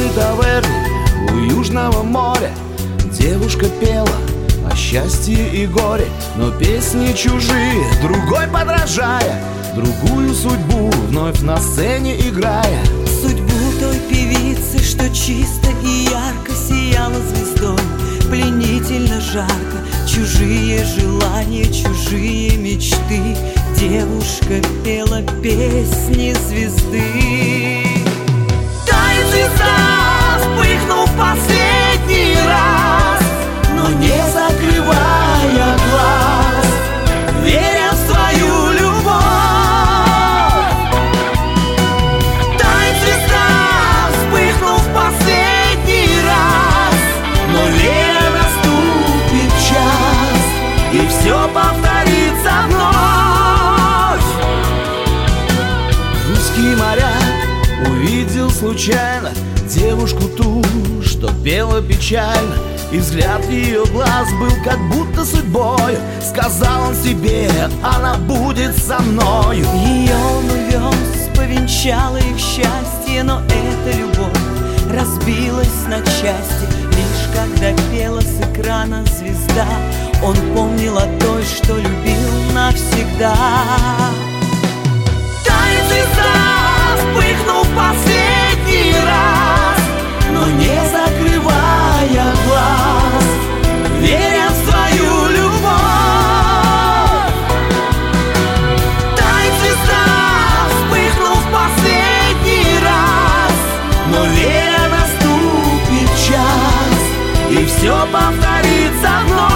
таверне у Южного моря девушка пела о счастье и горе, но песни чужие, другой подражая, другую судьбу вновь на сцене играя. Судьбу той певицы, что чисто и ярко сияла звездой, пленительно жарко, чужие желания, чужие мечты. Девушка пела песни звезды. Тает звезда, вспыхнув последний раз, но не закрывая глаз, веря в свою любовь. Тает звезда, вспыхнув последний раз, но веря наступит час, и все повторится вновь. Русский моряк увидел случайно девушку ту, что пела печально, и взгляд ее глаз был как будто судьбою. Сказал он себе: она будет со мною. Ее он увез, повенчало их счастье, но эта любовь разбилась на части. Лишь когда пела с экрана звезда, он помнил о той, что любил навсегда. Тает звезда, вспыхнув последний раз, но не закрывая глаз, веря в свою любовь. Тает звезда, вспыхнув последний раз, но веря наступит час, и все повторится вновь.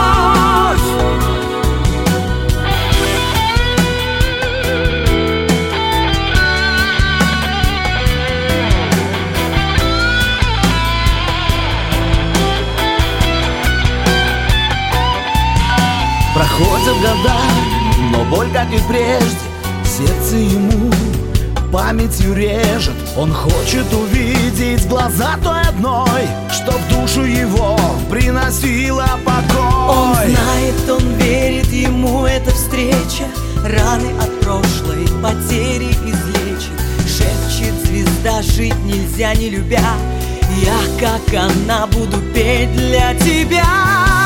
Проходят года, но боль, как и прежде, сердце ему памятью режет. Он хочет увидеть глаза той одной, что в душу его приносила покой. Он знает, он верит, ему эта встреча раны от прошлой потери излечит. Шепчет звезда: жить нельзя, не любя. Я, как она, буду петь для тебя.